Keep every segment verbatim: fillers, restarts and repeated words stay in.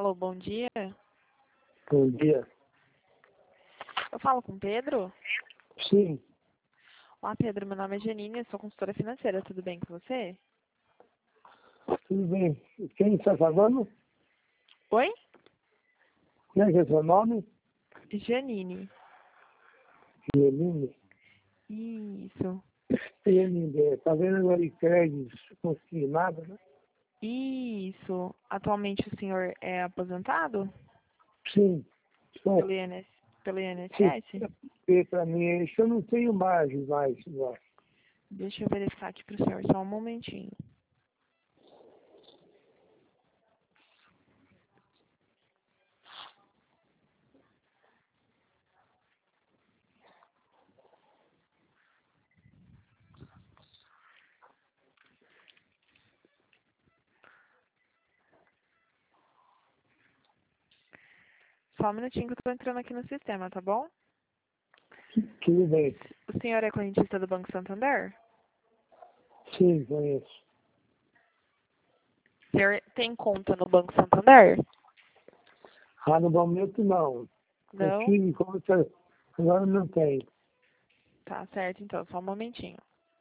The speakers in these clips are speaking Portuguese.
Alô, bom dia. Bom dia. Eu falo com o Pedro? Sim, Olá, Pedro. Meu nome é Janine, eu sou consultora financeira. Tudo bem com você? tudo bem. Quem está falando? Oi? Como é que é seu nome? Janine. Eline. Isso. Eline, está vendo agora de créditos consignado, né? Isso. Atualmente o senhor é aposentado Sim. Bom, pelo I N S, pelo sim. I N S S? Para mim, é isso eu não tenho margem mais. Agora. Deixa eu verificar aqui para o senhor, só um momentinho. Só um minutinho que eu estou entrando aqui no sistema, tá bom? Tudo bem. O senhor é correntista do Banco Santander? Sim, conheço. O senhor tem conta no Banco Santander? Ah, no momento não. Eu Não? tive conta, agora não tenho. Tá certo, então, só um momentinho.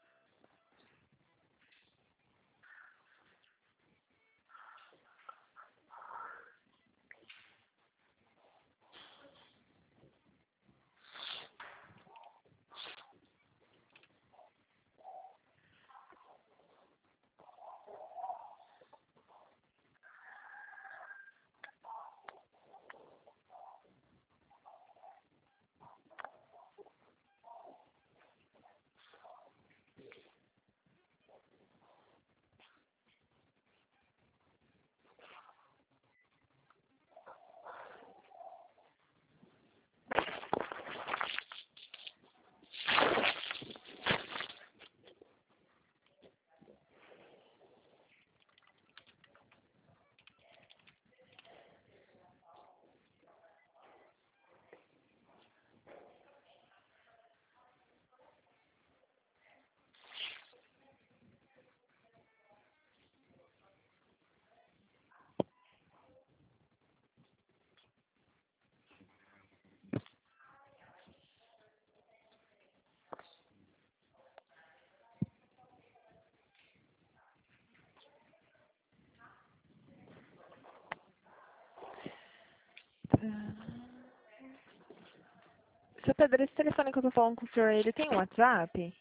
Seu Pedro, esse telefone que eu tô falando com o senhor, ele tem um WhatsApp?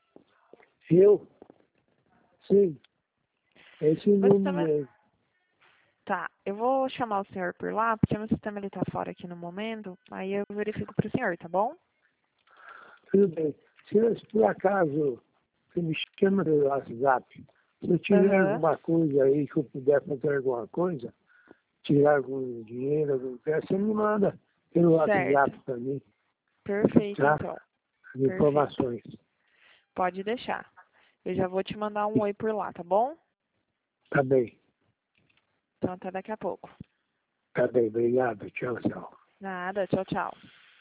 Eu? Sim. Esse Você número também... mesmo. Tá, eu vou chamar o senhor por lá, porque meu sistema ele tá fora aqui no momento, aí eu verifico pro senhor, tá bom? Tudo bem. Se, se por acaso você me chama pelo WhatsApp, se eu tiver Aham, alguma coisa aí que eu puder fazer alguma coisa, tirar algum dinheiro, alguma coisa, você me manda pelo certo. WhatsApp também, Perfeito, tá? então. As Perfeito. informações. Pode deixar. Eu já vou te mandar um oi por lá, tá bom? Tá bem, Então até daqui a pouco. tá bem. Obrigado. Tchau, tchau. Nada, tchau, tchau.